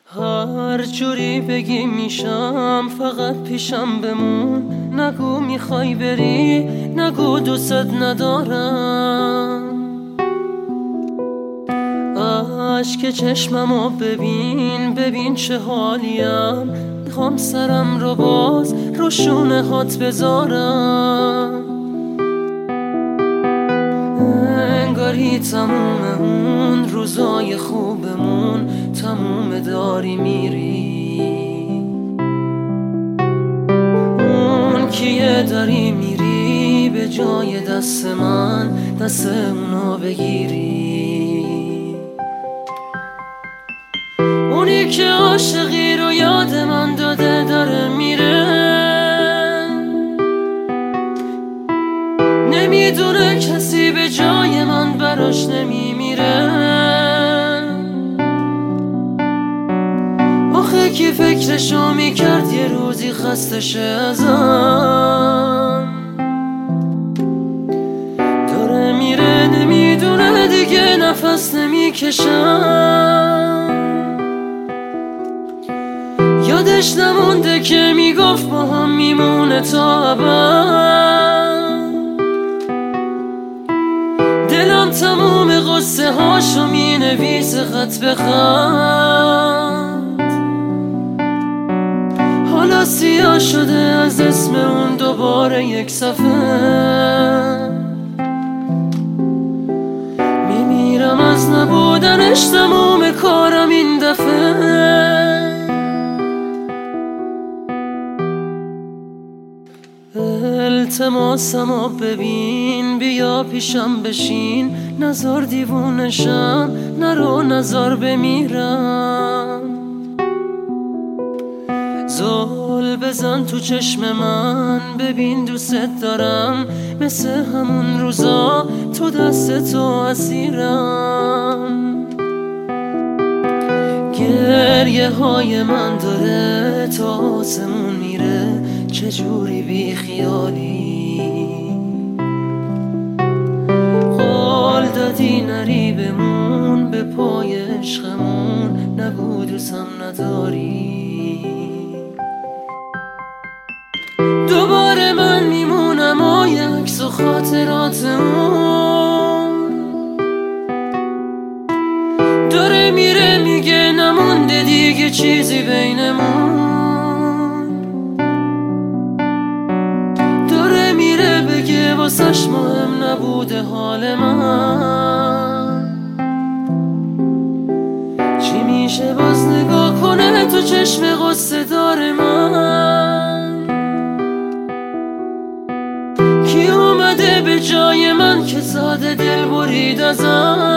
هر جوری بگی میشم، فقط پیشم بمون. نگو میخوای بری، نگو دوست ندارم. اشک چشممو ببین، ببین چه حالیم. میخوام سرم رو باز رو شونه هات بذارم. انگاری تموم اون روزای خوبمون تموم داری میری. اون کیه داری میری به جای دست من، دست اونو بگیری. اونی که عاشقی رو یاد من داده داره میره. نمیدونه کسی به جای من براش نمیمیره. آخه کی فکرشو میکرد یه روزی خسته شه ازم. داره میره نمیدونه دیگه نفس نمیکشم. یادش نمونده که میگفت با هم میمونه تا ابد. دلم تموم قصه هاشو مینویسه خط به خط. حالا سیاه شده از اسم اون دوباره یک صفحه. میمیرم از نبودنش، تموم کارم این دفعه. التماسمو ببین، بیا پیشم بشین. نزار دیوونشم، نرو نزار بمیرم. زل بزن تو چشم من، ببین دوست دارم. مثل همون روزا تو دست تو اسیرم. گریه های من داره تا آسمون میره، چجوری بی خیالی. قول دادی نری بمون به پای عشقمون، نگو دوستم نداری. دوباره من میمونم و یه عکس و خاطرات اون. داره میره میگه نمونده دیگه چیزی بینمون. داره میره بگه واسش مهم نبوده حال من. چی میشه باز نگاه کنه تو چشم غصه دار من. کی اومده به جای من که ساده دل برید ازم.